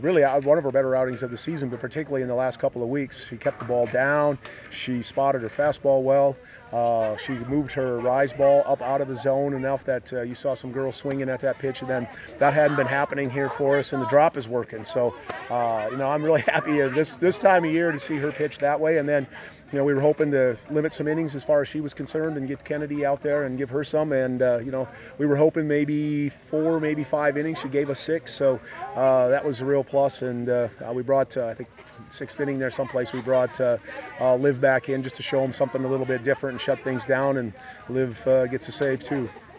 Really one of her better outings of the season, but particularly in the last couple of weeks. She kept the ball down. She spotted her fastball well. She moved her rise ball up out of the zone enough that you saw some girls swinging at that pitch, and then that hadn't been happening here for us, and the drop is working. So, I'm really happy this time of year to see her pitch that way. And then, we were hoping to limit some innings as far as she was concerned and get Kennedy out there and give her some. And, we were hoping maybe 4, maybe 5 innings. She gave us 6. So that was a real plus. And we brought, I think, 6th inning there someplace, we brought Liv back in just to show them something a little bit different and shut things down. And Liv gets a save, too.